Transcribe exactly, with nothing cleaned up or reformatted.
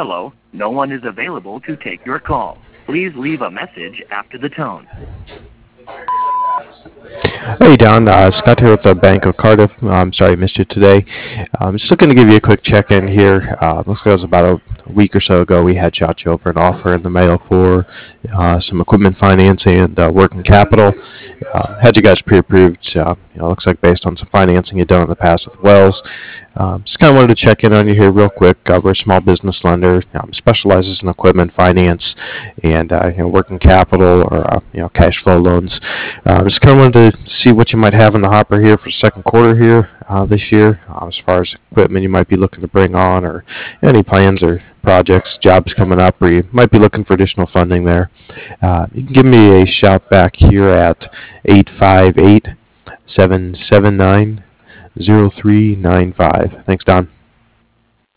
Hello, no one is available to take your call. Please leave a message after the tone. Hey Don, uh, Scott here with the Bank of Cardiff. Uh, I'm sorry I missed you today. I'm just looking to give you a quick check-in here. Uh, looks like it was about a week or so ago we had shot you over an offer in the mail for uh, some equipment financing and uh, working capital. Uh, had you guys pre-approved. Uh, you know, looks like based on some financing you've done in the past with Wells. Um, just kind of wanted to check in on you here real quick. Uh, we're a small business lender, um, specializes in equipment finance and uh, you know working capital or uh, you know cash flow loans. Uh, just kind of wanted to see what you might have in the hopper here for the second quarter here uh, this year, uh, as far as equipment you might be looking to bring on, or any plans or projects, jobs coming up, or you might be looking for additional funding there. Uh, you can give me a shout back here at eight five eight, seven seven nine, zero three nine five. Thanks, Don.